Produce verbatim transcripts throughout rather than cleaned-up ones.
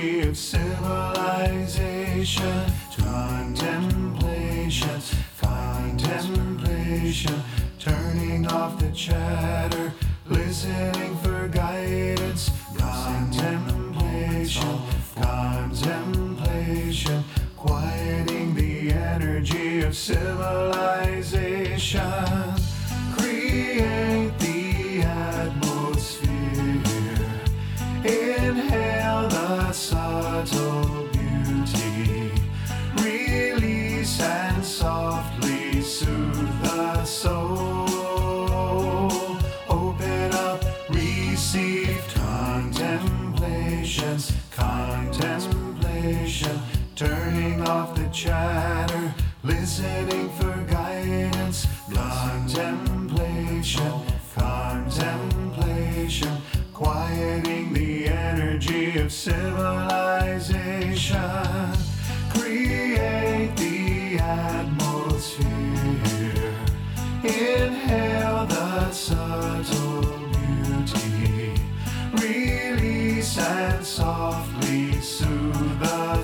energy of civilization. Contemplation, contemplation, turning off the chatter, listening for guidance. Contemplation, contemplation, quieting the energy of civilization. Create the atmosphere, inhale the subtle beauty, release and softly soothe the soul. Open up, receive contemplations, contemplation, turning off the chatter, listening for guidance. Contemplation, contemplation, quieting the energy of civilization. Create the atmosphere, inhale the subtle beauty, release and softly soothe the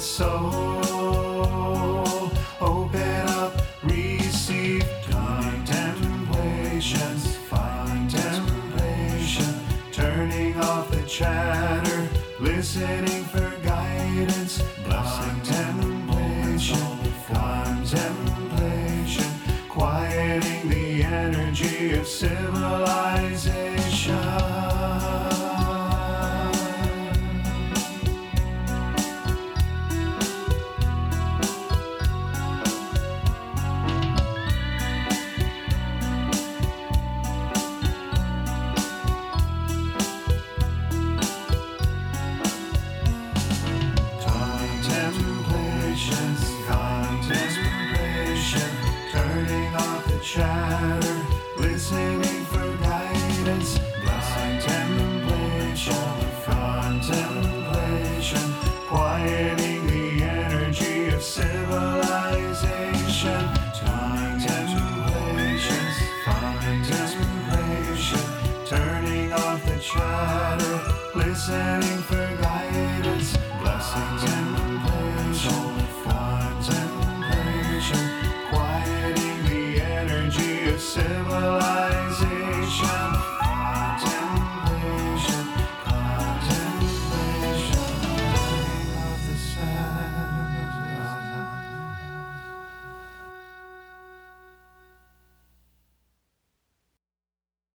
soul. Open up, receive contemplations, contemplation, turning off the chatter, listening for guidance. Contemplation, contemplation, quieting the energy of civilization. Contemplation, turning off the chatter, listening for guidance. Contemplation, contemplation, quieting the energy of civilization. Contemplation, contemplation, turning off the chatter, listening for guidance. Contemplation, contemplation, quieting the energy of civilization.